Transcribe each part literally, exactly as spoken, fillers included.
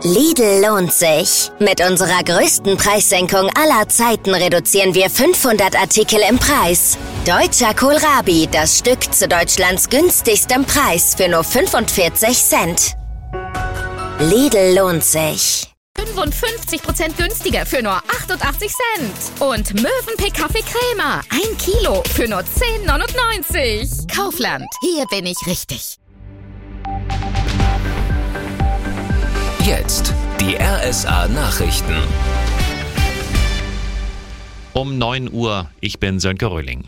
Lidl lohnt sich. Mit unserer größten Preissenkung aller Zeiten reduzieren wir fünfhundert Artikel im Preis. Deutscher Kohlrabi, das Stück zu Deutschlands günstigstem Preis für nur fünfundvierzig Cent. Lidl lohnt sich. fünfundfünfzig Prozent günstiger für nur achtundachtzig Cent. Und Mövenpick Kaffee Crema, ein Kilo für nur zehn neunundneunzig. Kaufland, hier bin ich richtig. Jetzt die R S A-Nachrichten. Um neun Uhr, ich bin Sönke Röhling.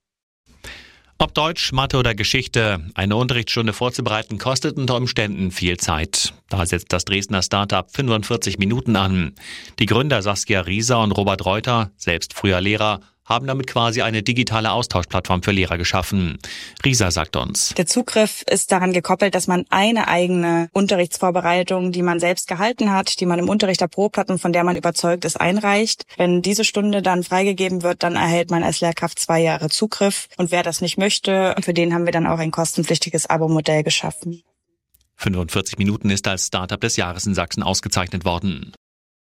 Ob Deutsch, Mathe oder Geschichte, eine Unterrichtsstunde vorzubereiten, kostet unter Umständen viel Zeit. Da setzt das Dresdner Start-up fünfundvierzig Minuten an. Die Gründer Saskia Rieser und Robert Reuter, selbst früher Lehrer, haben damit quasi eine digitale Austauschplattform für Lehrer geschaffen. Rieser sagt uns: Der Zugriff ist daran gekoppelt, dass man eine eigene Unterrichtsvorbereitung, die man selbst gehalten hat, die man im Unterricht erprobt hat und von der man überzeugt ist, einreicht. Wenn diese Stunde dann freigegeben wird, dann erhält man als Lehrkraft zwei Jahre Zugriff. Und wer das nicht möchte, für den haben wir dann auch ein kostenpflichtiges Abo-Modell geschaffen. fünfundvierzig Minuten ist als Startup des Jahres in Sachsen ausgezeichnet worden.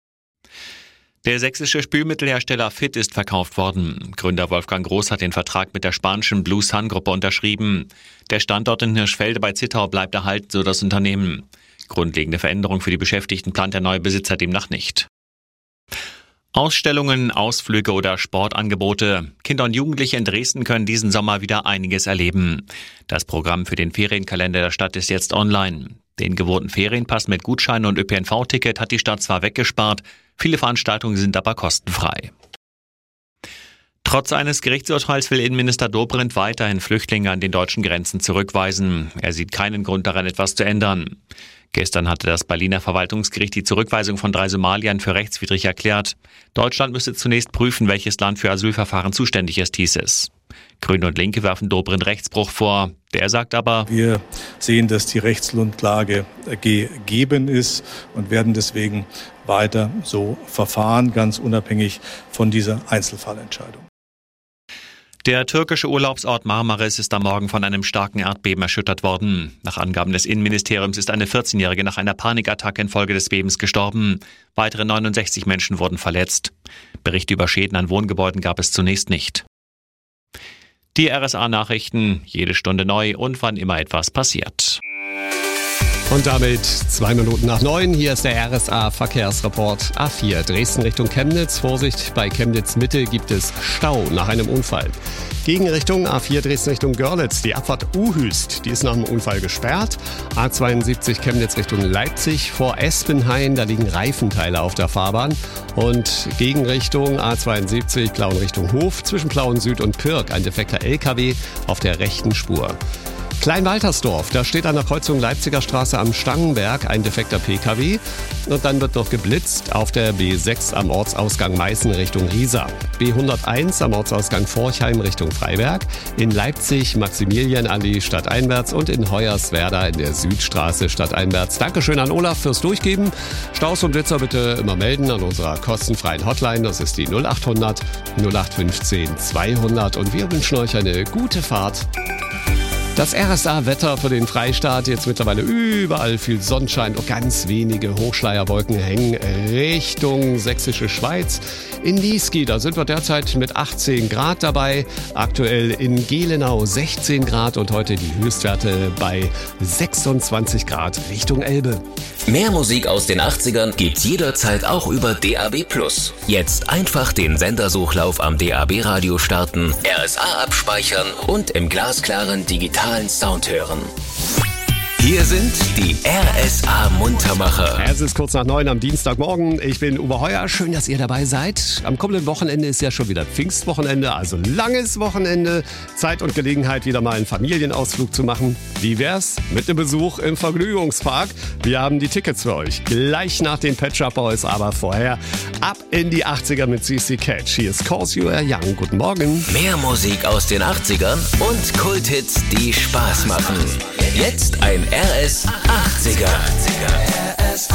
Der sächsische Spülmittelhersteller Fit ist verkauft worden. Gründer Wolfgang Groß hat den Vertrag mit der spanischen Blue Sun Gruppe unterschrieben. Der Standort in Hirschfelde bei Zittau bleibt erhalten, so das Unternehmen. Grundlegende Veränderung für die Beschäftigten plant der neue Besitzer demnach nicht. Ausstellungen, Ausflüge oder Sportangebote. Kinder und Jugendliche in Dresden können diesen Sommer wieder einiges erleben. Das Programm für den Ferienkalender der Stadt ist jetzt online. Den gewohnten Ferienpass mit Gutschein und Ö P N V-Ticket hat die Stadt zwar weggespart, viele Veranstaltungen sind aber kostenfrei. Trotz eines Gerichtsurteils will Innenminister Dobrindt weiterhin Flüchtlinge an den deutschen Grenzen zurückweisen. Er sieht keinen Grund daran, etwas zu ändern. Gestern hatte das Berliner Verwaltungsgericht die Zurückweisung von drei Somaliern für rechtswidrig erklärt. Deutschland müsse zunächst prüfen, welches Land für Asylverfahren zuständig ist, hieß es. Grüne und Linke werfen Dobrindt Rechtsbruch vor. Der sagt aber: Wir sehen, dass die Rechtsgrundlage gegeben ist und werden deswegen weiter so verfahren, ganz unabhängig von dieser Einzelfallentscheidung. Der türkische Urlaubsort Marmaris ist am Morgen von einem starken Erdbeben erschüttert worden. Nach Angaben des Innenministeriums ist eine vierzehnjährige nach einer Panikattacke infolge des Bebens gestorben. Weitere neunundsechzig Menschen wurden verletzt. Berichte über Schäden an Wohngebäuden gab es zunächst nicht. Die R S A-Nachrichten, jede Stunde neu und wann immer etwas passiert. Und damit zwei Minuten nach neun. Hier ist der R S A-Verkehrsreport. A vier Dresden Richtung Chemnitz. Vorsicht, bei Chemnitz Mitte gibt es Stau nach einem Unfall. Gegenrichtung A vier Dresden Richtung Görlitz. Die Abfahrt Uhüst, die ist nach einem Unfall gesperrt. A zweiundsiebzig Chemnitz Richtung Leipzig vor Espenhain. Da liegen Reifenteile auf der Fahrbahn. Und Gegenrichtung A zweiundsiebzig Plauen Richtung Hof. Zwischen Plauen Süd und Pirk ein defekter L K W auf der rechten Spur. Kleinwaltersdorf, da steht an der Kreuzung Leipziger Straße am Stangenberg ein defekter P K W. Und dann wird noch geblitzt auf der B sechs am Ortsausgang Meißen Richtung Riesa. B hunderteins am Ortsausgang Forchheim Richtung Freiberg. In Leipzig Maximilianallee stadteinwärts und in Hoyerswerda in der Südstraße stadteinwärts. Dankeschön an Olaf fürs Durchgeben. Staus und Blitzer bitte immer melden an unserer kostenfreien Hotline. Das ist die null achthundert null acht fünfzehn zweihundert. Und wir wünschen euch eine gute Fahrt. Das R S A-Wetter für den Freistaat, jetzt mittlerweile überall viel Sonnenschein und ganz wenige Hochschleierwolken hängen Richtung sächsische Schweiz. In Niesky, da sind wir derzeit mit achtzehn Grad dabei, aktuell in Gelenau sechzehn Grad und heute die Höchstwerte bei sechsundzwanzig Grad Richtung Elbe. Mehr Musik aus den achtzigern gibt's jederzeit auch über D A B plus. Jetzt einfach den Sendersuchlauf am D A B-Radio starten, R S A abspeichern und im glasklaren digitalen Sound hören. Hier sind die R S A-Muntermacher. Es ist kurz nach neun am Dienstagmorgen. Ich bin Uwe Heuer. Schön, dass ihr dabei seid. Am kommenden Wochenende ist ja schon wieder Pfingstwochenende, also langes Wochenende. Zeit und Gelegenheit, wieder mal einen Familienausflug zu machen. Wie wär's mit einem Besuch im Vergnügungspark? Wir haben die Tickets für euch. Gleich nach den Pet Shop Boys, aber vorher ab in die achtziger mit C C Catch. Hier ist Cause You Are Young. Guten Morgen. Mehr Musik aus den achtzigern und Kulthits, die Spaß machen. Jetzt ein R S achtziger. R S A.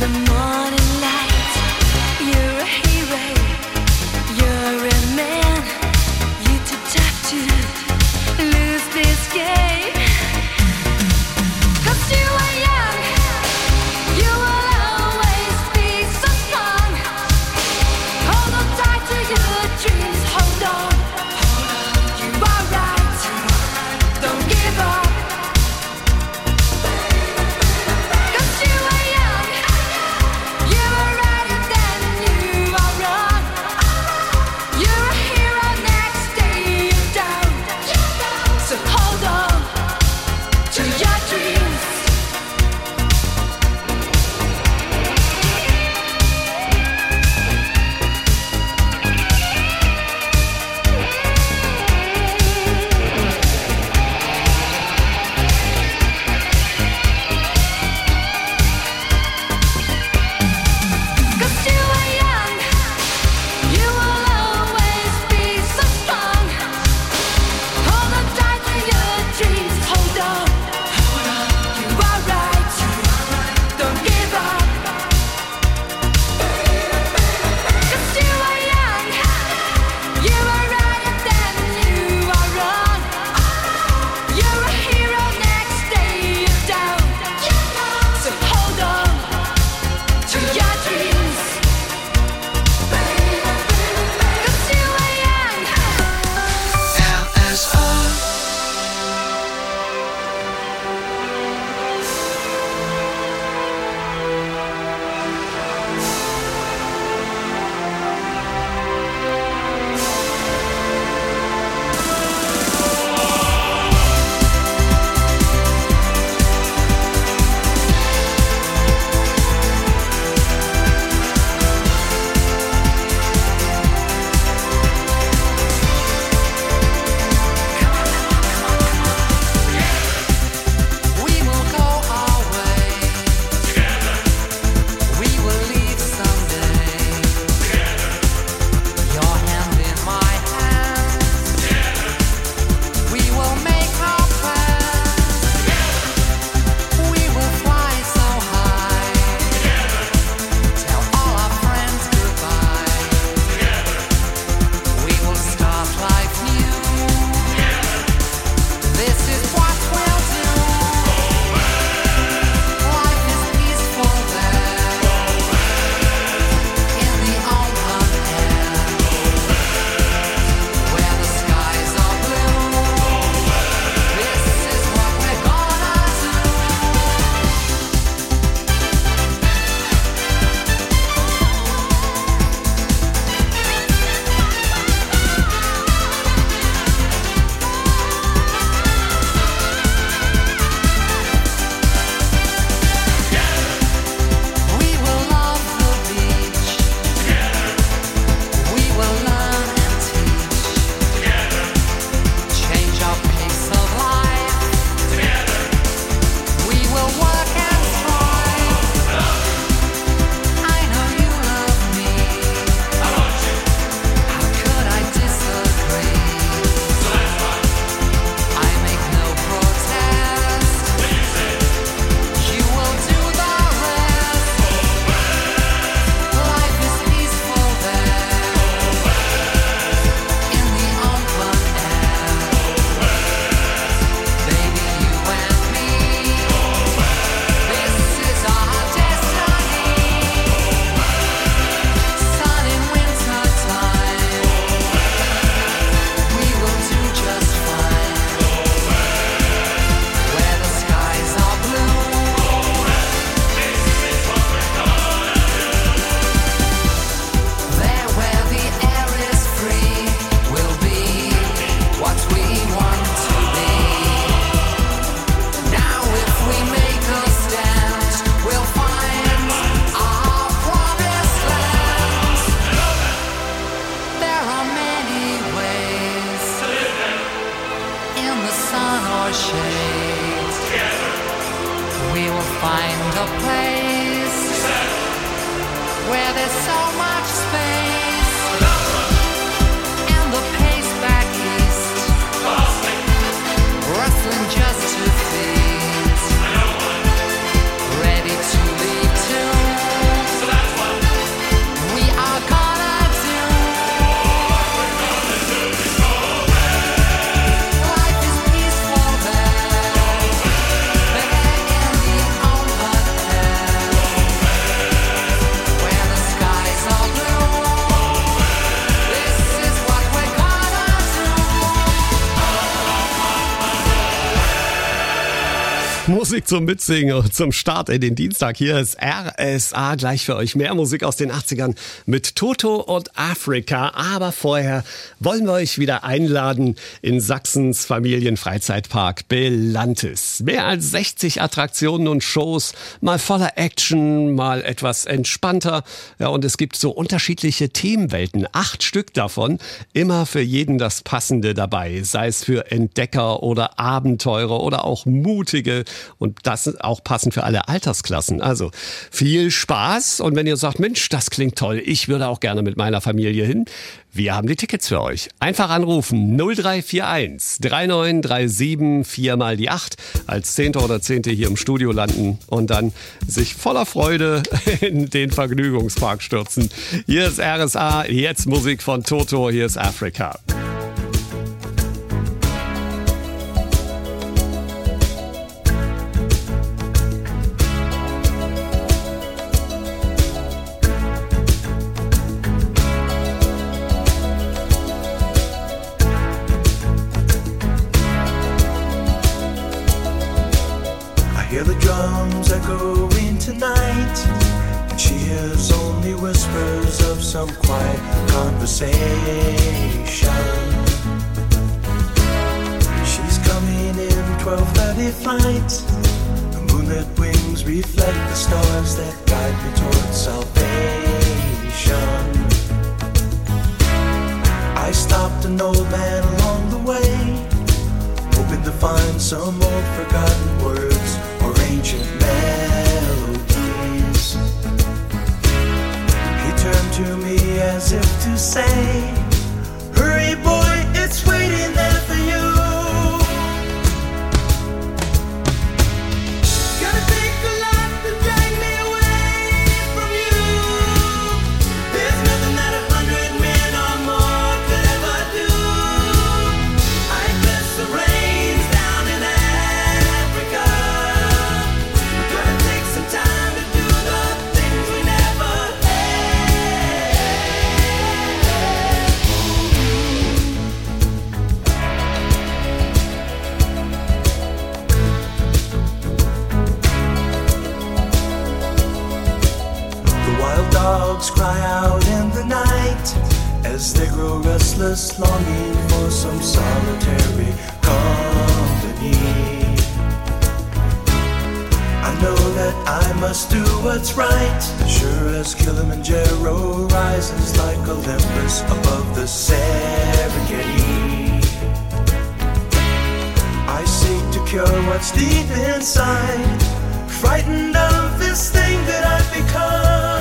find a place where there's so much space and the pace back east, rustling just to feet, ready to leave too. Musik zum Mitsingen und zum Start in den Dienstag. Hier ist R S A, gleich für euch mehr Musik aus den achtzigern mit Toto und Afrika. Aber vorher wollen wir euch wieder einladen in Sachsens Familienfreizeitpark Belantis. Mehr als sechzig Attraktionen und Shows, mal voller Action, mal etwas entspannter. Ja, und es gibt so unterschiedliche Themenwelten, acht Stück davon, immer für jeden das Passende dabei, sei es für Entdecker oder Abenteurer oder auch Mutige, und das auch passend für alle Altersklassen. Also viel Spaß, und wenn ihr sagt, Mensch, das klingt toll, ich würde auch gerne mit meiner Familie hin, wir haben die Tickets für euch. Einfach anrufen null drei vier eins drei neun drei sieben vier mal die acht, als Zehnter oder Zehnte hier im Studio landen und dann sich voller Freude in den Vergnügungspark stürzen. Hier ist R S A, jetzt Musik von Toto, hier ist Afrika. Hear the drums echoing tonight, and she hears only whispers of some quiet conversation. She's coming in twelve thirty flight. The moonlit wings reflect the stars that guide me towards salvation. I stopped an old man along the way, hoping to find some old forgotten words or ancient melodies. He turned to me as if to say, hurry boy, it's waiting there for you. Gotta take a lot to drag me away from you. There's nothing that a hundred men or more could ever do. I bless the rains down in Africa. We're gonna take some time to do the things we never had. The wild dogs cry out in the night as they grow restless, longing for some solitary company. I know that I must do what's right, sure as Kilimanjaro rises like Olympus above the Serengeti. I seek to cure what's deep inside, frightened of this thing that I've become.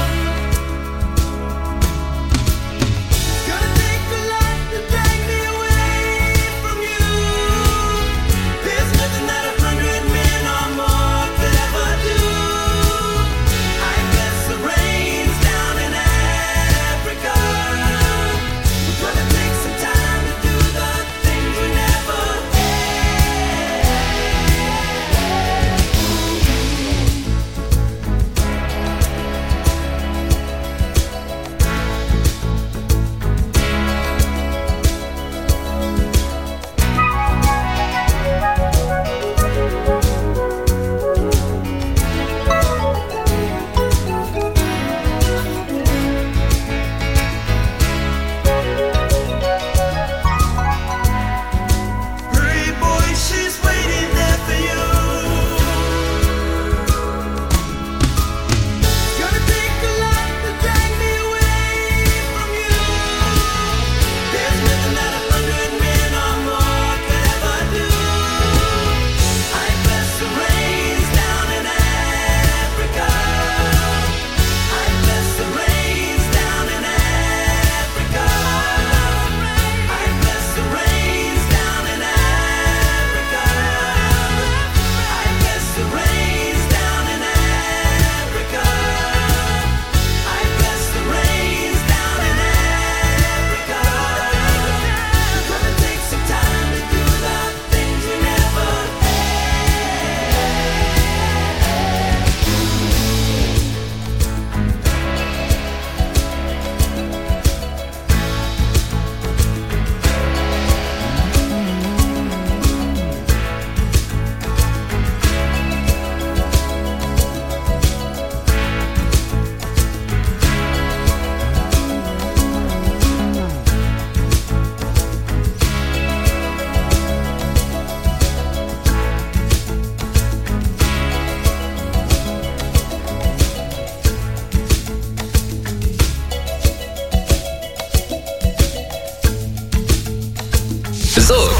Gonna take a lot to drag me away from you. There's nothing that a hundred men or more could ever do. I bless the rains down in Africa. We're gonna take some time to do the things we never had.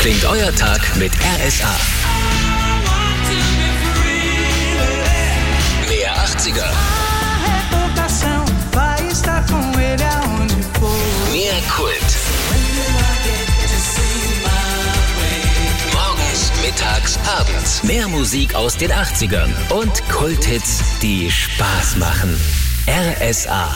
klingt euer Tag mit R S A. Mehr achtziger. Mehr Kult. Morgens, mittags, abends. Mehr Musik aus den achtzigern und Kulthits, die Spaß machen. R S A.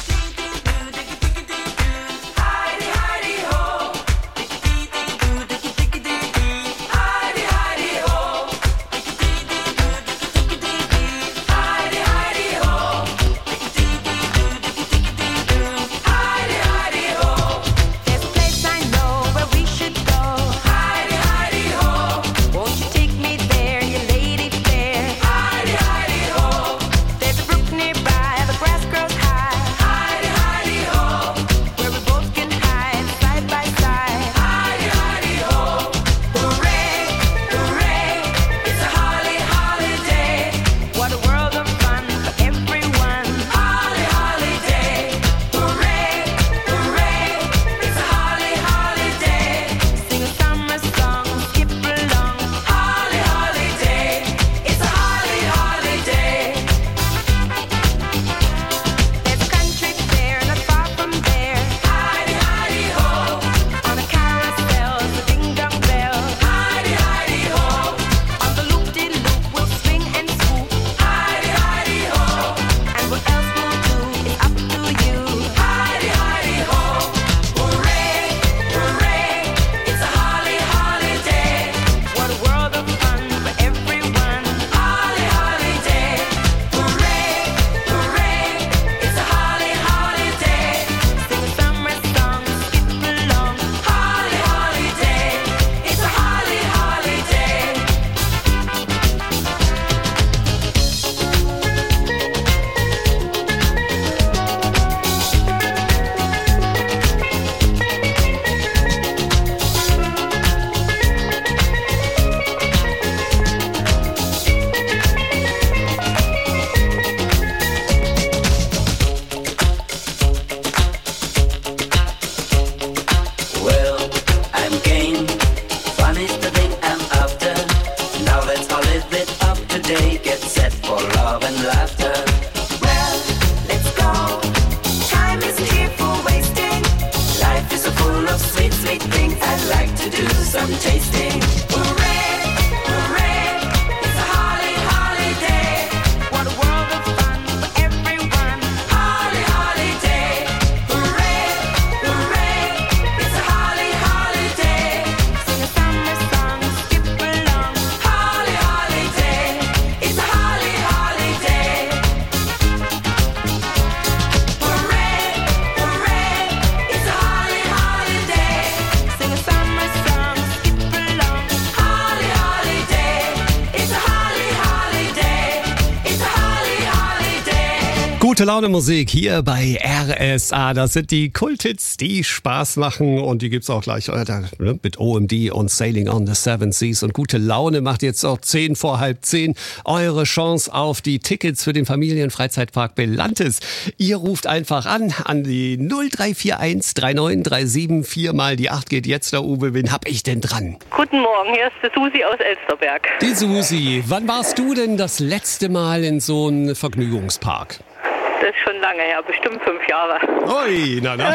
Gute Laune Musik hier bei R S A. Das sind die Kulthits, die Spaß machen. Und die gibt's auch gleich äh, mit O M D und Sailing on the Seven Seas. Und Gute Laune macht jetzt auch zehn vor halb zehn eure Chance auf die Tickets für den Familienfreizeitpark Belantes. Ihr ruft einfach an, an die null drei vier eins drei neun drei sieben vier mal die acht geht jetzt, der Uwe. Wen hab ich denn dran? Guten Morgen, hier ist die Susi aus Elsterberg. Die Susi. Wann warst du denn das letzte Mal in so einem Vergnügungspark? Das ist schon lange her, bestimmt fünf Jahre. Ui, na na.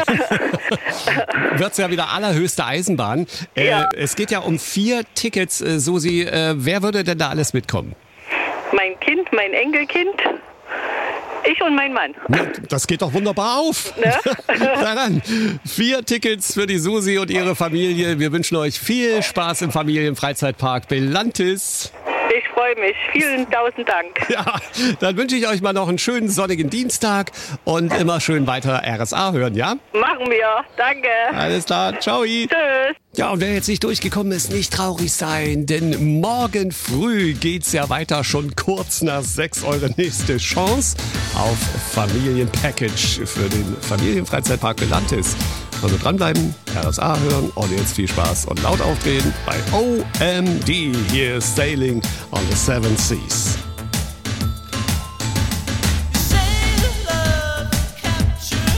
Wird's ja wieder allerhöchste Eisenbahn. Äh, Ja. Es geht ja um vier Tickets, äh, Susi. Äh, wer würde denn da alles mitkommen? Mein Kind, mein Enkelkind, ich und mein Mann. Ja, das geht doch wunderbar auf. Ne? Na dann, vier Tickets für die Susi und ihre Familie. Wir wünschen euch viel Spaß im Familienfreizeitpark Belantes. Ich freue mich. Vielen tausend Dank. Ja, dann wünsche ich euch mal noch einen schönen sonnigen Dienstag und immer schön weiter R S A hören, ja? Machen wir. Danke. Alles klar, ciao. Tschüss. Ja, und wer jetzt nicht durchgekommen ist, nicht traurig sein, denn morgen früh geht's ja weiter, schon kurz nach sechs, eure nächste Chance auf Familienpackage für den Familienfreizeitpark Belantes. Also dranbleiben, R S A hören und jetzt viel Spaß und laut aufdrehen bei O M D. Hier ist Sailing on the Seven Seas.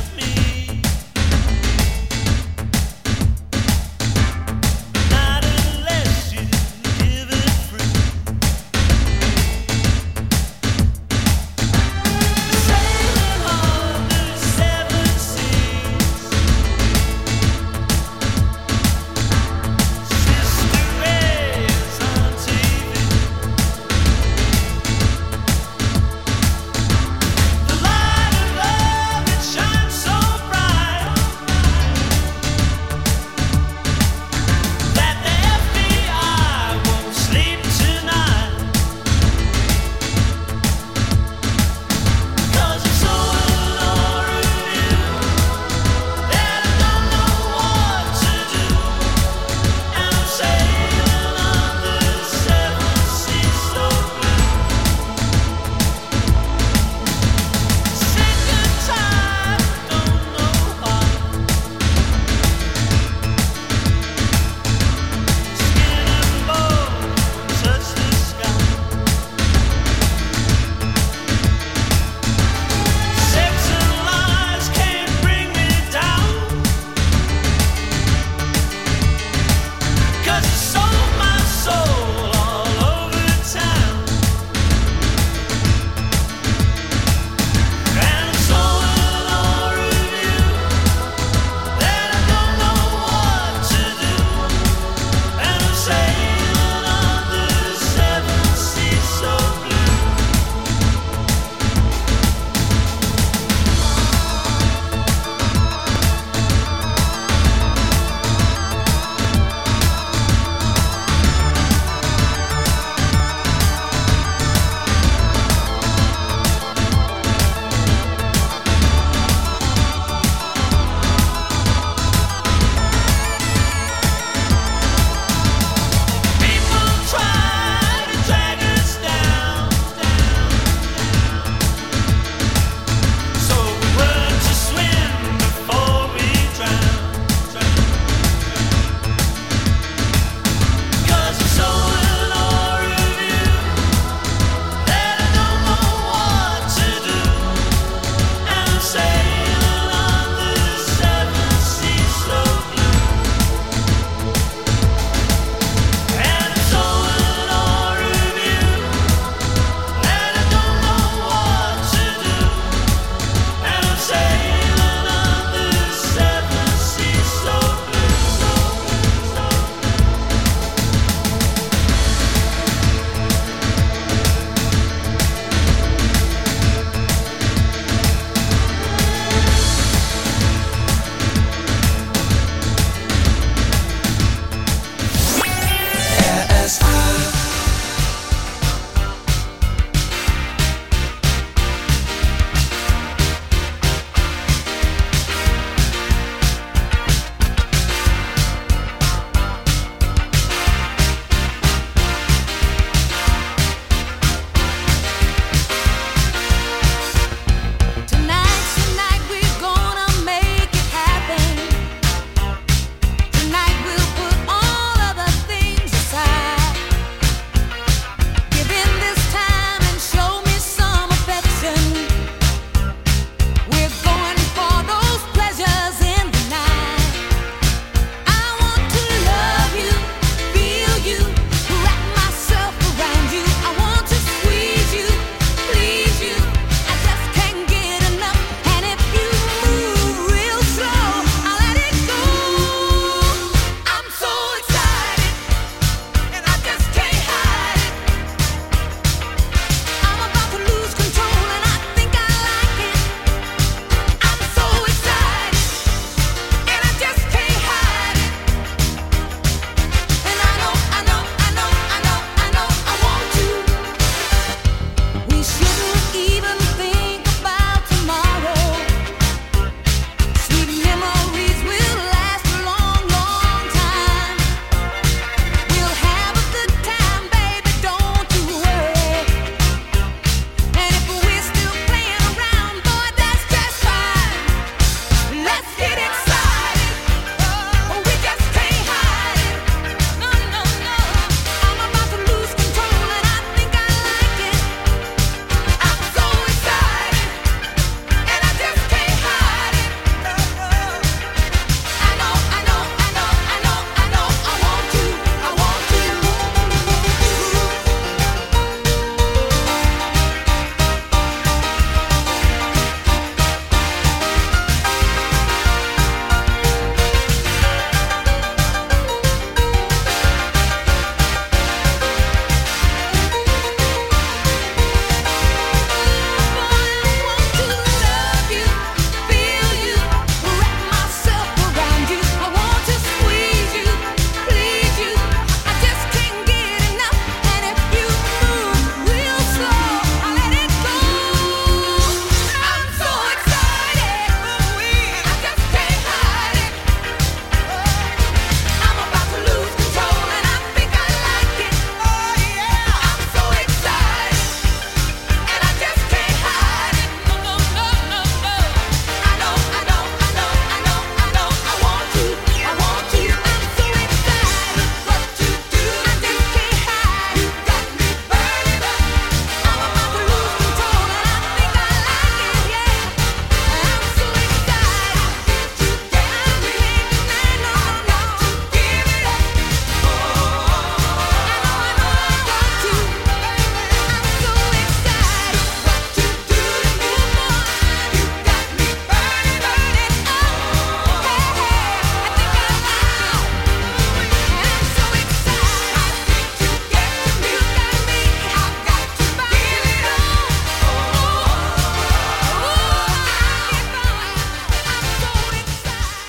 Not in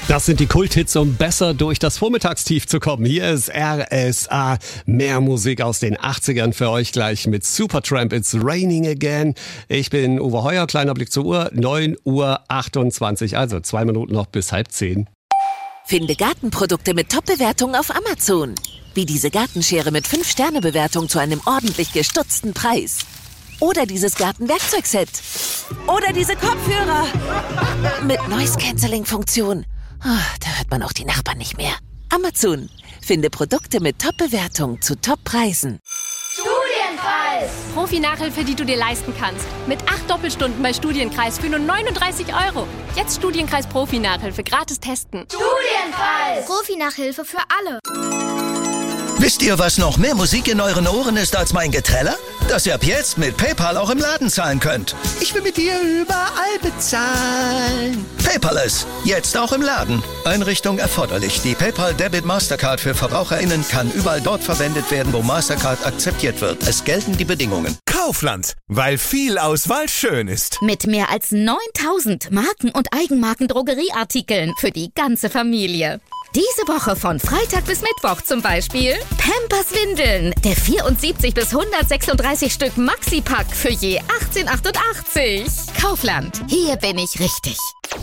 Das sind die Kulthits, um besser durch das Vormittagstief zu kommen. Hier ist R S A, mehr Musik aus den achtzigern für euch gleich mit Supertramp, It's Raining Again. Ich bin Uwe Heuer, kleiner Blick zur Uhr, neun Uhr achtundzwanzig, also zwei Minuten noch bis halb zehn. Finde Gartenprodukte mit Top-Bewertungen auf Amazon. Wie diese Gartenschere mit fünf Sterne Bewertung zu einem ordentlich gestutzten Preis. Oder dieses Gartenwerkzeugset. Oder diese Kopfhörer mit Noise-Canceling-Funktion. Oh, da hört man auch die Nachbarn nicht mehr. Amazon. Finde Produkte mit Top-Bewertung zu Top-Preisen. Studienkreis! Profi-Nachhilfe, die du dir leisten kannst. Mit acht Doppelstunden bei Studienkreis für nur neununddreißig Euro. Jetzt Studienkreis Profi-Nachhilfe gratis testen. Studienkreis! Profi-Nachhilfe für alle. Wisst ihr, was noch mehr Musik in euren Ohren ist als mein Geträller? Dass ihr ab jetzt mit PayPal auch im Laden zahlen könnt. Ich will mit dir überall bezahlen. Paperless, jetzt auch im Laden. Einrichtung erforderlich. Die PayPal Debit Mastercard für VerbraucherInnen kann überall dort verwendet werden, wo Mastercard akzeptiert wird. Es gelten die Bedingungen. Kaufland, weil viel Auswahl schön ist. Mit mehr als neuntausend Marken- und Eigenmarken-Drogerieartikeln für die ganze Familie. Diese Woche von Freitag bis Mittwoch zum Beispiel Pampers Windeln, der vierundsiebzig bis hundertsechsunddreißig Stück Maxi-Pack für je achtzehn achtundachtzig. Kaufland, hier bin ich richtig.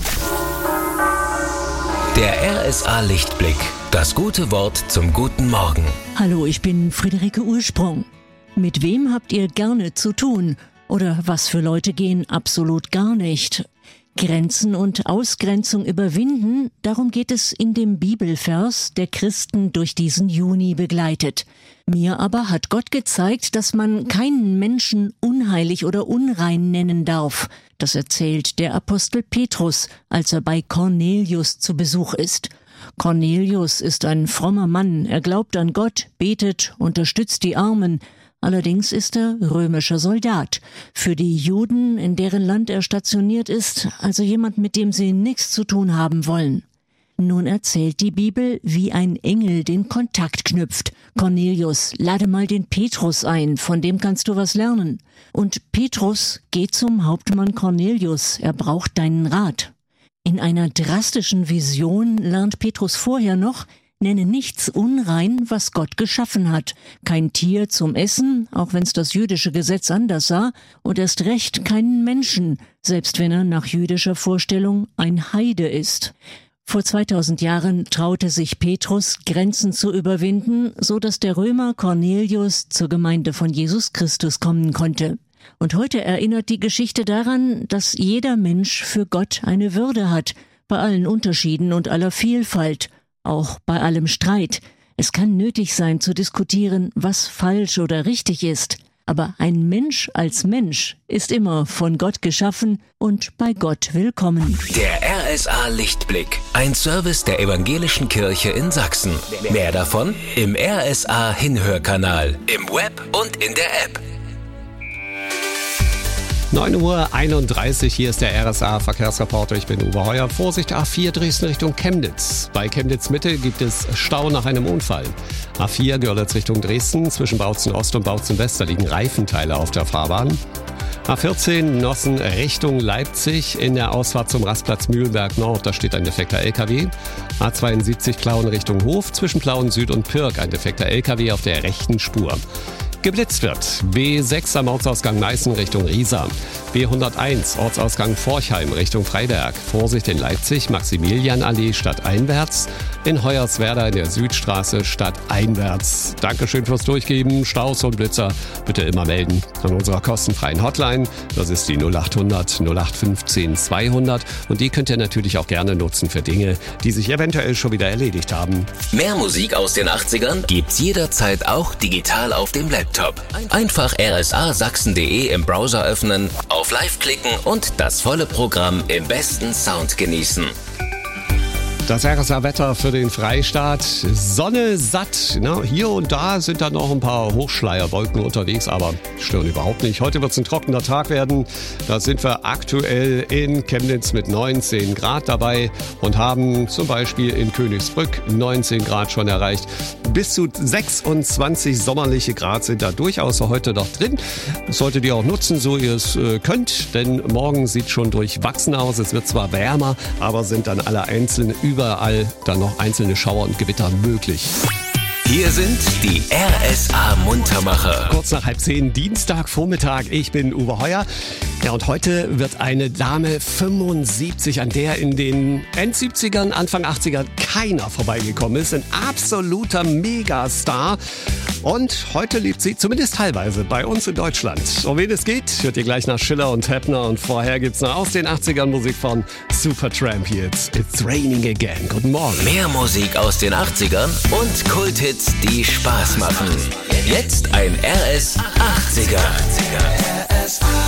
Der R S A Lichtblick, das gute Wort zum guten Morgen. Hallo, ich bin Friederike Ursprung. Mit wem habt ihr gerne zu tun? Oder was für Leute gehen absolut gar nicht? Grenzen und Ausgrenzung überwinden, darum geht es in dem Bibelvers, der Christen durch diesen Juni begleitet. Mir aber hat Gott gezeigt, dass man keinen Menschen unheilig oder unrein nennen darf. Das erzählt der Apostel Petrus, als er bei Cornelius zu Besuch ist. Cornelius ist ein frommer Mann, er glaubt an Gott, betet, unterstützt die Armen. Allerdings ist er römischer Soldat. Für die Juden, in deren Land er stationiert ist, also jemand, mit dem sie nichts zu tun haben wollen. Nun erzählt die Bibel, wie ein Engel den Kontakt knüpft. Cornelius, lade mal den Petrus ein, von dem kannst du was lernen. Und Petrus geht zum Hauptmann Cornelius, er braucht deinen Rat. In einer drastischen Vision lernt Petrus vorher noch, nenne nichts unrein, was Gott geschaffen hat. Kein Tier zum Essen, auch wenn's das jüdische Gesetz anders sah, und erst recht keinen Menschen, selbst wenn er nach jüdischer Vorstellung ein Heide ist. Vor zweitausend Jahren traute sich Petrus, Grenzen zu überwinden, so dass der Römer Cornelius zur Gemeinde von Jesus Christus kommen konnte. Und heute erinnert die Geschichte daran, dass jeder Mensch für Gott eine Würde hat, bei allen Unterschieden und aller Vielfalt. Auch bei allem Streit. Es kann nötig sein zu diskutieren, was falsch oder richtig ist. Aber ein Mensch als Mensch ist immer von Gott geschaffen und bei Gott willkommen. Der R S A Lichtblick, ein Service der Evangelischen Kirche in Sachsen. Mehr davon im R S A Hinhörkanal, im Web und in der App. neun Uhr einunddreißig, hier ist der R S A Verkehrsreporter, ich bin Uwe Heuer. Vorsicht, A vier Dresden Richtung Chemnitz. Bei Chemnitz Mitte gibt es Stau nach einem Unfall. A vier Görlitz Richtung Dresden, zwischen Bautzen Ost und Bautzen West, da liegen Reifenteile auf der Fahrbahn. A vierzehn Nossen Richtung Leipzig, in der Ausfahrt zum Rastplatz Mühlenberg Nord, da steht ein defekter L K W. A zweiundsiebzig Plauen Richtung Hof, zwischen Plauen Süd und Pirk, ein defekter L K W auf der rechten Spur. Geblitzt wird. B sechs am Ortsausgang Meißen Richtung Riesa. B hunderteins Ortsausgang Forchheim Richtung Freiberg. Vorsicht in Leipzig, Maximilianallee stadteinwärts. In Hoyerswerda in der Südstraße stadteinwärts. Dankeschön fürs Durchgeben. Staus und Blitzer bitte immer melden an unserer kostenfreien Hotline. Das ist die null achthundert null acht fünfzehn zweihundert. Und die könnt ihr natürlich auch gerne nutzen für Dinge, die sich eventuell schon wieder erledigt haben. Mehr Musik aus den achtzigern gibt's jederzeit auch digital auf dem Laptop. Einfach r s a sachsen punkt d e im Browser öffnen, auf Live klicken und das volle Programm im besten Sound genießen. Das R S A-Wetter für den Freistaat. Sonne satt. Na, hier und da sind da noch ein paar Hochschleierwolken unterwegs, aber stören überhaupt nicht. Heute wird es ein trockener Tag werden. Da sind wir aktuell in Chemnitz mit neunzehn Grad dabei und haben zum Beispiel in Königsbrück neunzehn Grad schon erreicht. Bis zu sechsundzwanzig sommerliche Grad sind da durchaus heute noch drin. Das solltet ihr auch nutzen, so ihr es äh, könnt, denn morgen sieht schon durchwachsen aus. Es wird zwar wärmer, aber sind dann alle einzeln über überall dann noch einzelne Schauer und Gewitter möglich. Hier sind die R S A-Muntermacher. Kurz nach halb zehn, Dienstagvormittag. Ich bin Uwe Heuer. Ja, und heute wird eine Dame fünfundsiebzig, an der in den End-siebzigern, Anfang achtziger keiner vorbeigekommen ist. Ein absoluter Megastar. Und heute lebt sie zumindest teilweise bei uns in Deutschland. Um wen es geht, hört ihr gleich nach Schiller und Heppner. Und vorher gibt's noch aus den achtzigern Musik von Supertramp hier. It's, It's Raining Again. Guten Morgen. Mehr Musik aus den achtzigern und Kulthits, die Spaß machen. Jetzt ein R S achtziger. R S A.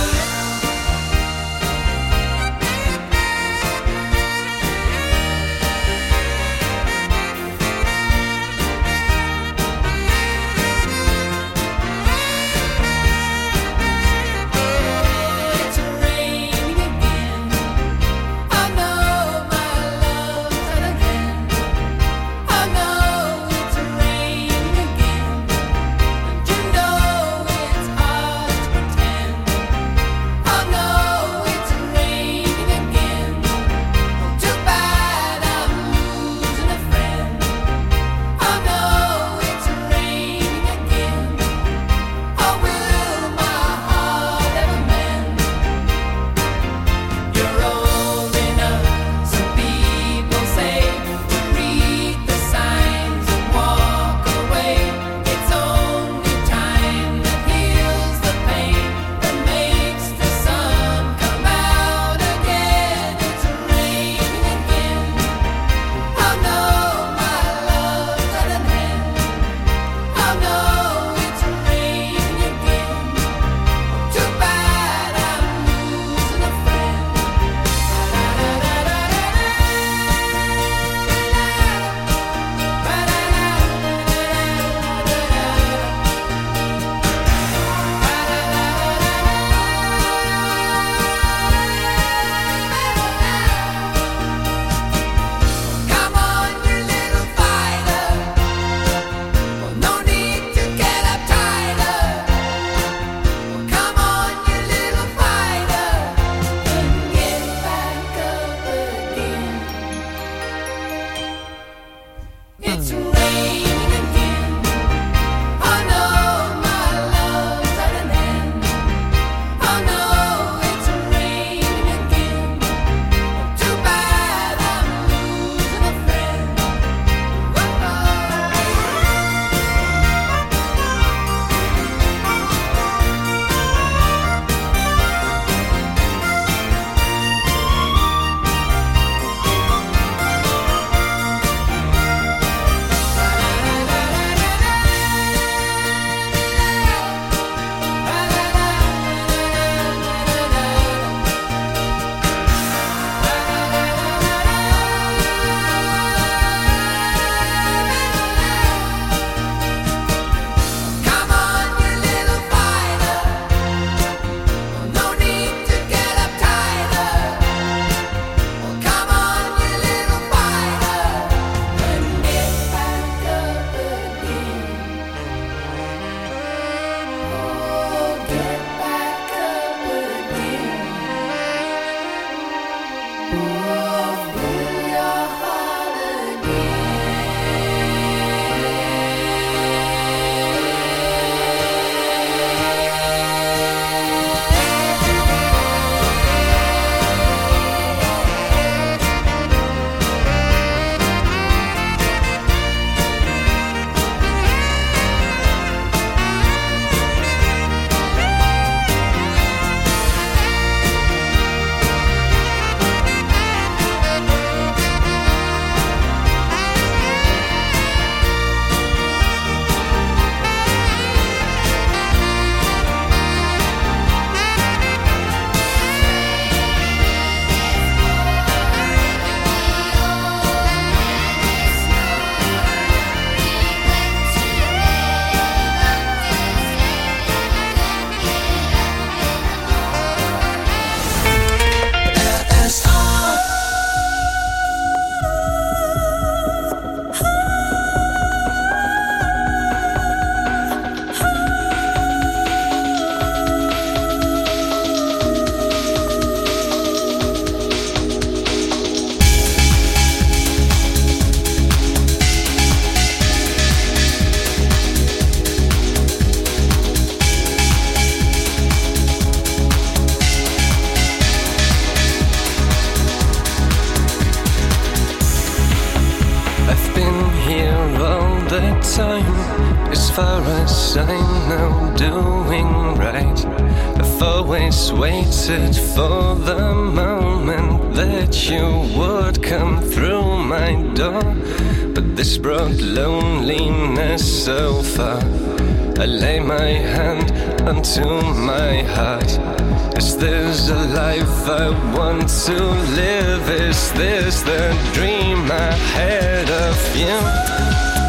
yes, I know doing right. I've always waited for the moment that you would come through my door. But this brought loneliness so far. I lay my hand onto my heart. Is this a life I want to live? Is this the dream I had of you?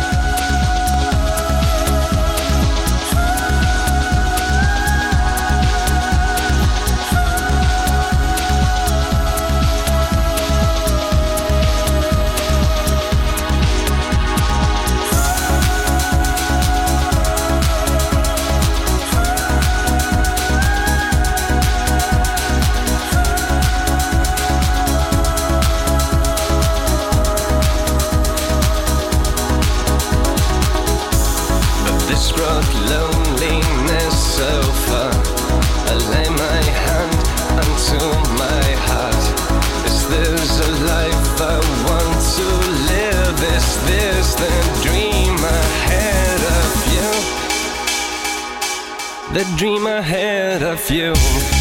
Loneliness so far. I lay my hand onto my heart. Is this a life I want to live? Is this the dream I had of you? The dream I had of you.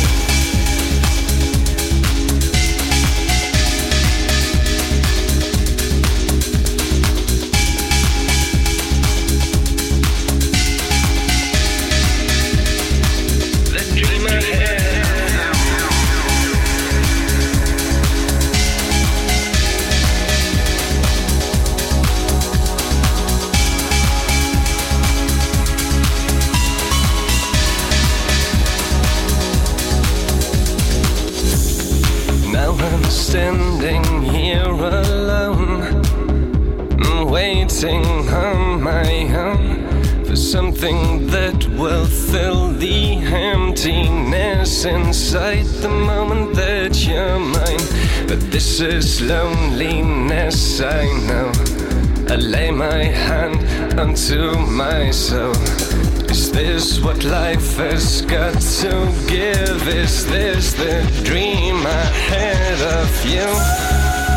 Standing here alone, waiting on my own for something that will fill the emptiness inside the moment that you're mine. But this is loneliness, I know. I lay my hand onto my soul. Is this what life has got to give? Is this the dream I had of you?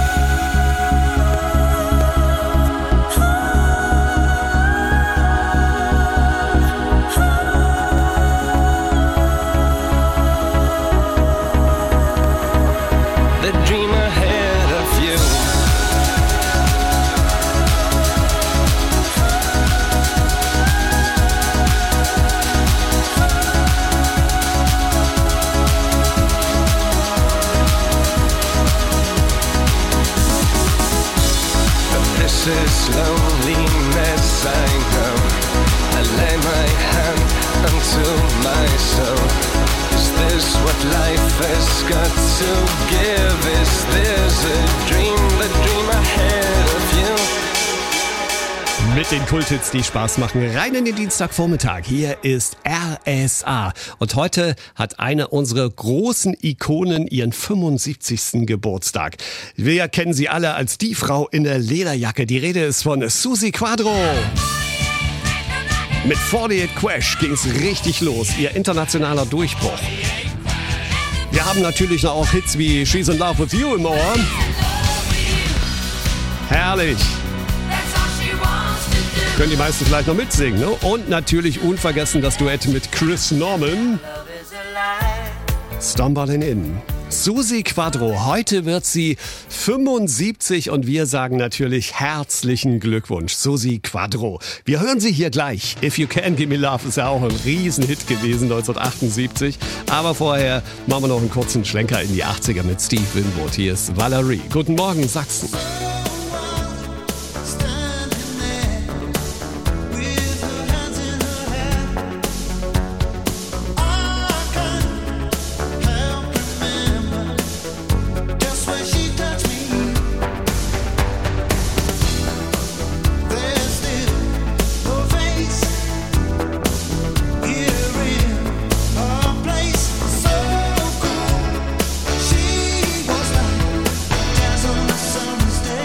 This is loneliness, I know. I lay my hand onto my soul. Is this what life has got to give? Is this a dream, the dream I had of you? Mit den Kulthits, die Spaß machen, rein in den Dienstagvormittag. Hier ist R S A. Und heute hat eine unserer großen Ikonen ihren fünfundsiebzigsten Geburtstag. Wir kennen sie alle als die Frau in der Lederjacke. Die Rede ist von Suzi Quatro. Mit achtundvierzig Quesh ging es richtig los, ihr internationaler Durchbruch. Wir haben natürlich noch auch Hits wie She's in Love with You im Ohr. Herrlich. Können die meisten vielleicht noch mitsingen, ne? Und natürlich unvergessen das Duett mit Chris Norman. Stumbling In. Suzi Quatro, heute wird sie fünfundsiebzig und wir sagen natürlich herzlichen Glückwunsch, Suzi Quatro. Wir hören sie hier gleich. If You Can Give Me Love ist ja auch ein Riesenhit gewesen neunzehnhundertachtundsiebzig. Aber vorher machen wir noch einen kurzen Schlenker in die achtziger mit Steve Winwood. Hier ist Valerie. Guten Morgen, Sachsen. She was like, dance on the summer's day.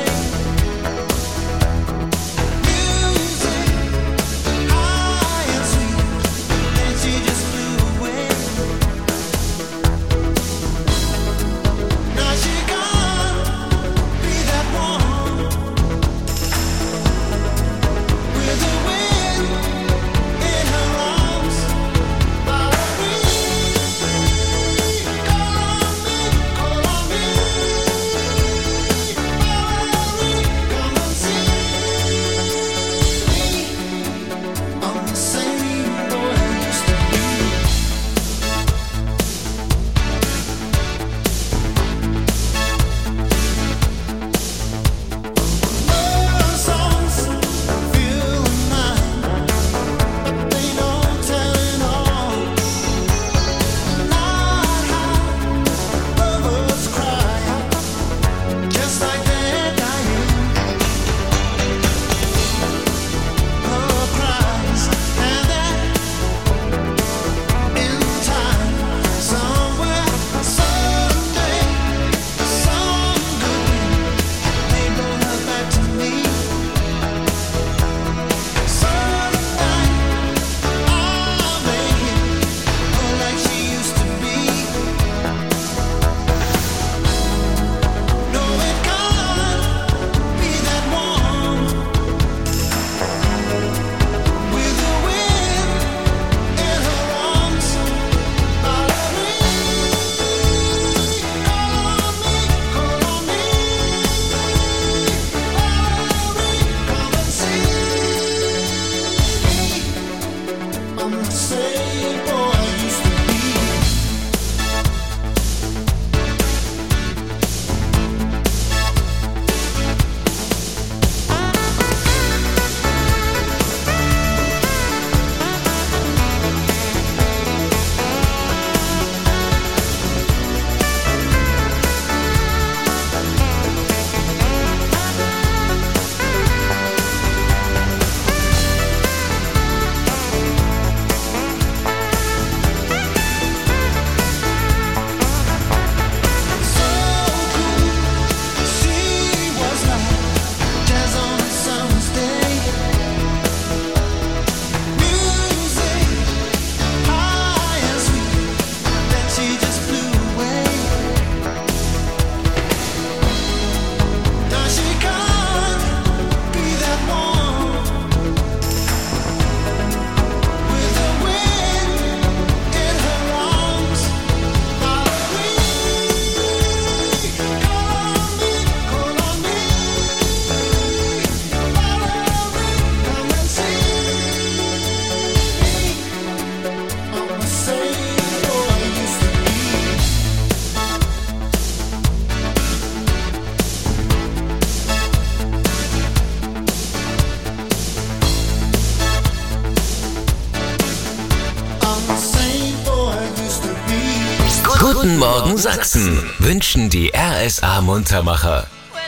Sachsen wünschen die R S A Muntermacher.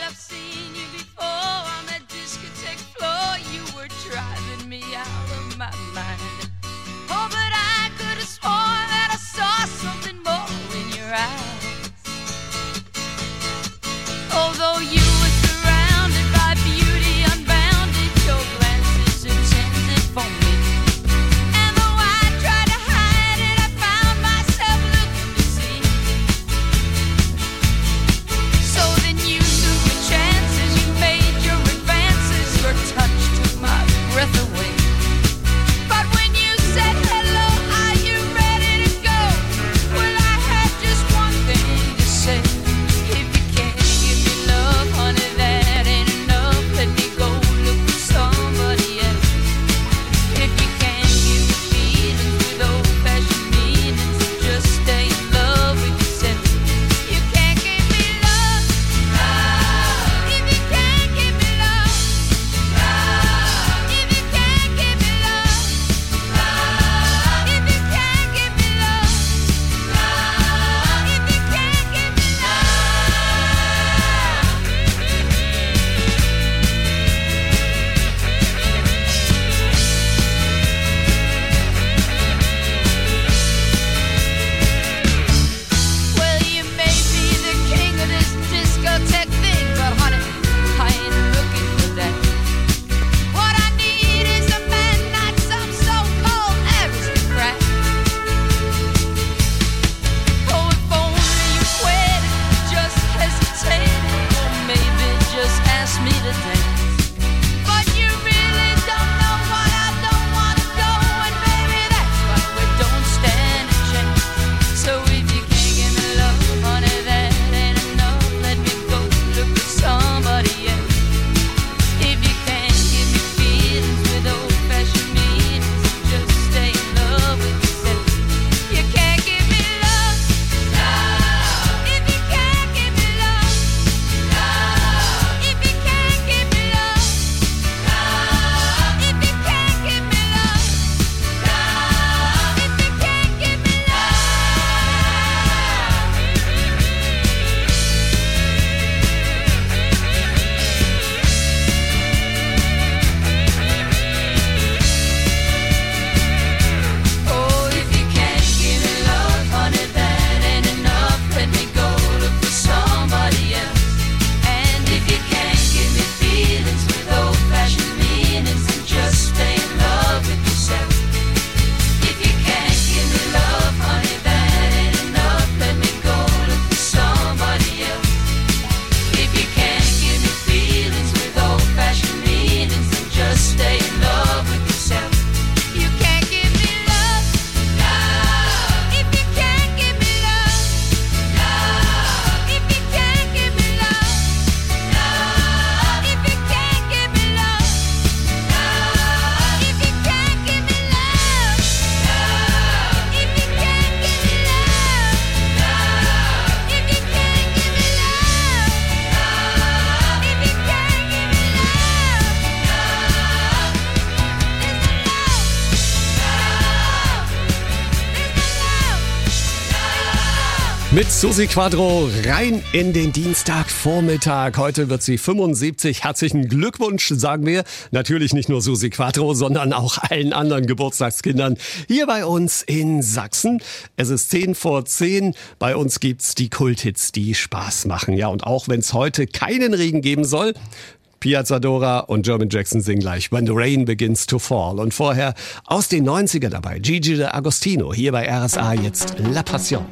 Mit Susi Quadro rein in den Dienstagvormittag. Heute wird sie fünfundsiebzig. Herzlichen Glückwunsch, sagen wir. Natürlich nicht nur Susi Quadro, sondern auch allen anderen Geburtstagskindern hier bei uns in Sachsen. Es ist zehn vor zehn. Bei uns gibt's die Kulthits, die Spaß machen. Ja, und auch wenn es heute keinen Regen geben soll, Pia Zadora und German Jackson singen gleich When the Rain Begins to Fall. Und vorher aus den neunzigern dabei Gigi D'Agostino. Hier bei R S A jetzt La Passion.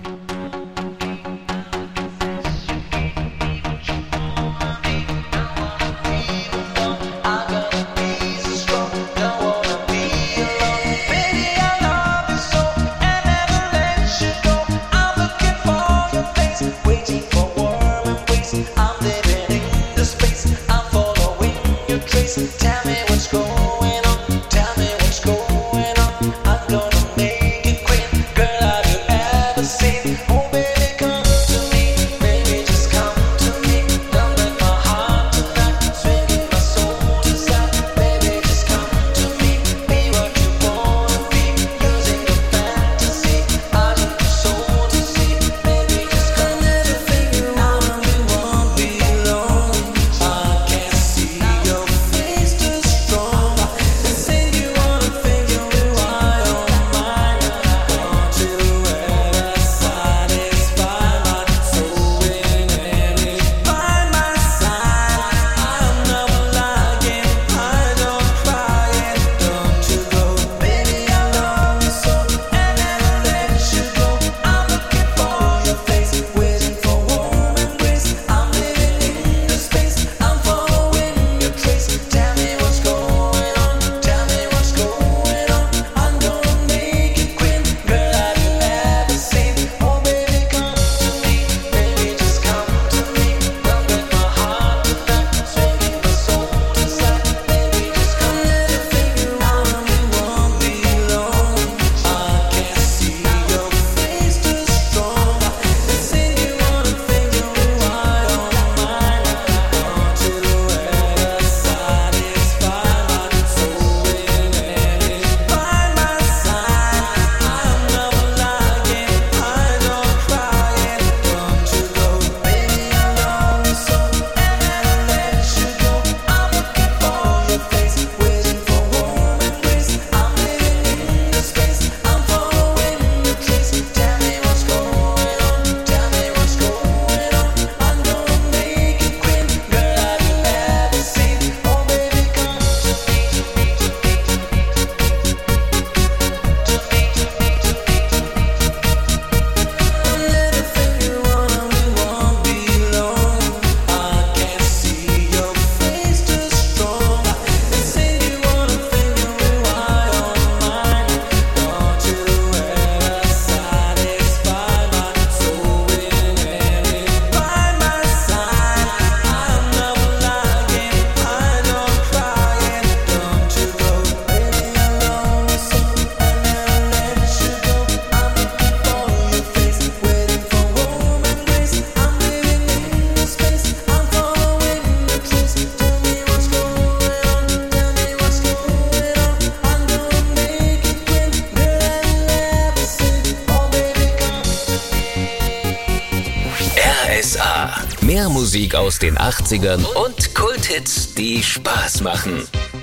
Tell me what's going on, tell me what's going on. I'm gonna make it quick. Girl, have you ever seen A. Mehr Musik aus den achtzigern und Kulthits, die Spaß machen.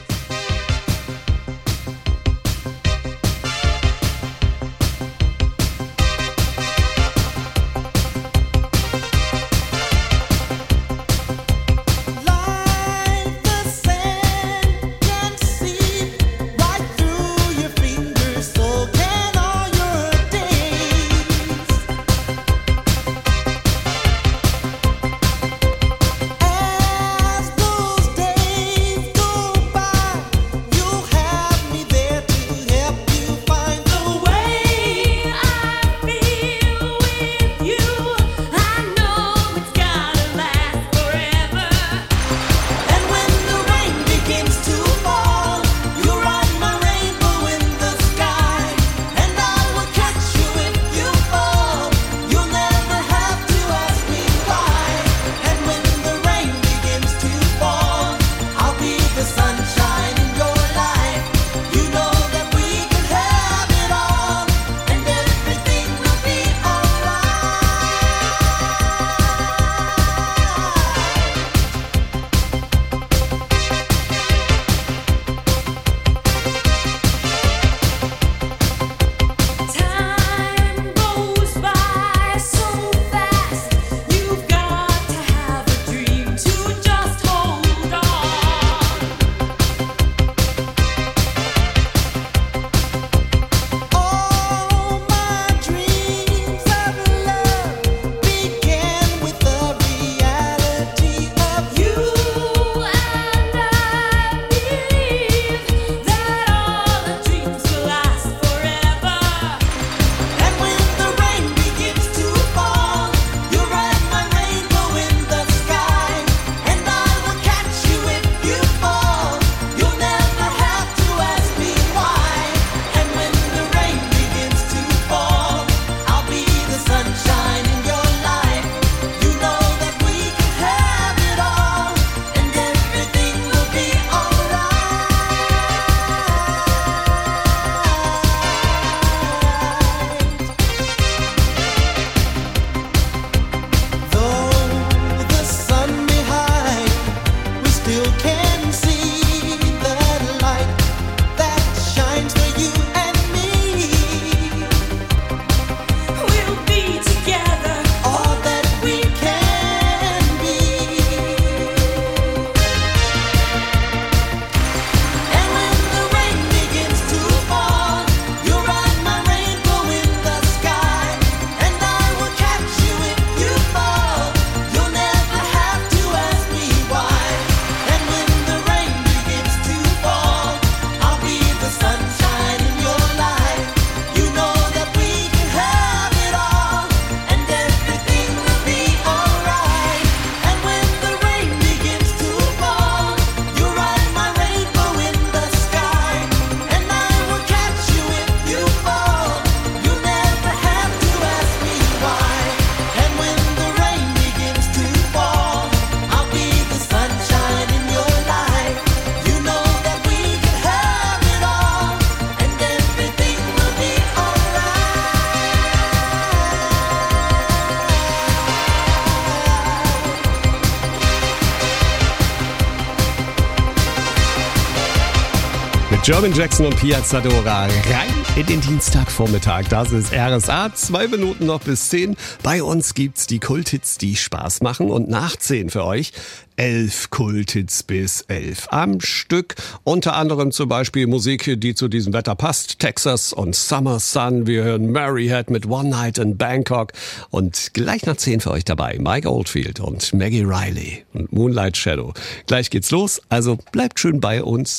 German Jackson und Piazzadora rein in den Dienstagvormittag. Das ist R S A. Zwei Minuten noch bis zehn. Bei uns gibt's die Kulthits, die Spaß machen. Und nach zehn für euch elf Kulthits bis elf am Stück. Unter anderem zum Beispiel Musik, die zu diesem Wetter passt. Texas und Summer Sun. Wir hören Maryhead mit One Night in Bangkok. Und gleich nach zehn für euch dabei Mike Oldfield und Maggie Riley und Moonlight Shadow. Gleich geht's los, also bleibt schön bei uns.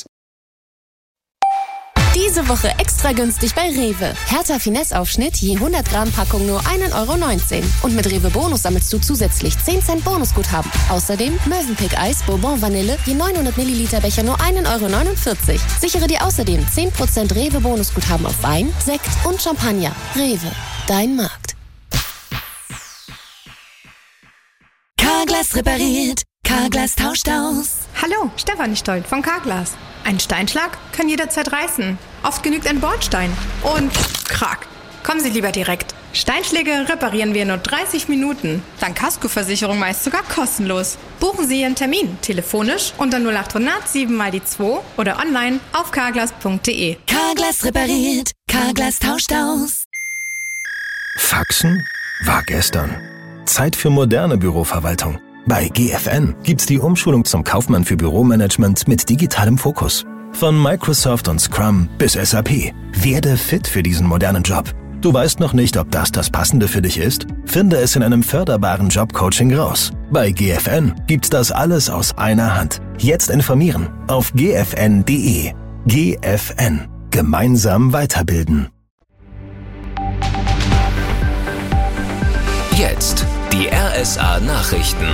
Diese Woche extra günstig bei Rewe. Hertha Finesse-Aufschnitt je hundert Gramm Packung nur ein Euro neunzehn. Und mit Rewe Bonus sammelst du zusätzlich zehn Cent Bonusguthaben. Außerdem Mövenpick Eis Bourbon Vanille je neunhundert Milliliter Becher nur ein Euro neunundvierzig. Sichere dir außerdem zehn Prozent Rewe Bonusguthaben auf Wein, Sekt und Champagner. Rewe, dein Markt. Carglass repariert. Carglass tauscht aus. Hallo, Stefanie Stoll von Carglass. Ein Steinschlag kann jederzeit reißen. Oft genügt ein Bordstein. Und krack. Kommen Sie lieber direkt. Steinschläge reparieren wir in nur dreißig Minuten. Dank Kaskoversicherung meist sogar kostenlos. Buchen Sie Ihren Termin telefonisch unter null acht hundert sieben mal die zwei oder online auf carglass punkt de. Carglass repariert, Carglass tauscht aus. Faxen war gestern. Zeit für moderne Büroverwaltung. Bei G F N gibt's die Umschulung zum Kaufmann für Büromanagement mit digitalem Fokus. Von Microsoft und Scrum bis S A P. Werde fit für diesen modernen Job. Du weißt noch nicht, ob das das Passende für dich ist? Finde es in einem förderbaren Jobcoaching raus. Bei G F N gibt's das alles aus einer Hand. Jetzt informieren auf g f n punkt de. G F N. Gemeinsam weiterbilden. Jetzt die R S A-Nachrichten.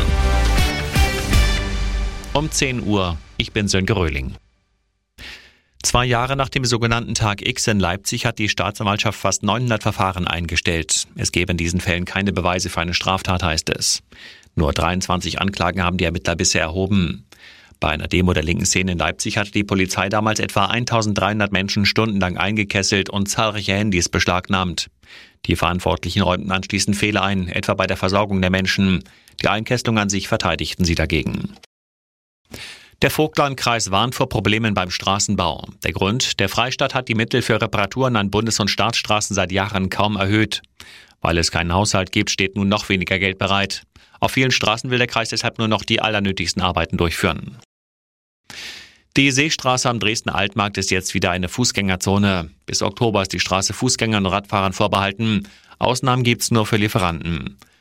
Um zehn Uhr, ich bin Sönke Röhling. Zwei Jahre nach dem sogenannten Tag X in Leipzig hat die Staatsanwaltschaft fast neunhundert Verfahren eingestellt. Es gebe in diesen Fällen keine Beweise für eine Straftat, heißt es. Nur dreiundzwanzig Anklagen haben die Ermittler bisher erhoben. Bei einer Demo der linken Szene in Leipzig hatte die Polizei damals etwa eintausenddreihundert Menschen stundenlang eingekesselt und zahlreiche Handys beschlagnahmt. Die Verantwortlichen räumten anschließend Fehler ein, etwa bei der Versorgung der Menschen. Die Einkesselung an sich verteidigten sie dagegen. Der Vogtlandkreis warnt vor Problemen beim Straßenbau. Der Grund: Der Freistaat hat die Mittel für Reparaturen an Bundes- und Staatsstraßen seit Jahren kaum erhöht. Weil es keinen Haushalt gibt, steht nun noch weniger Geld bereit. Auf vielen Straßen will der Kreis deshalb nur noch die allernötigsten Arbeiten durchführen. Die Seestraße am Dresdner Altmarkt ist jetzt wieder eine Fußgängerzone. Bis Oktober ist die Straße Fußgängern und Radfahrern vorbehalten. Ausnahmen gibt's nur für Lieferanten.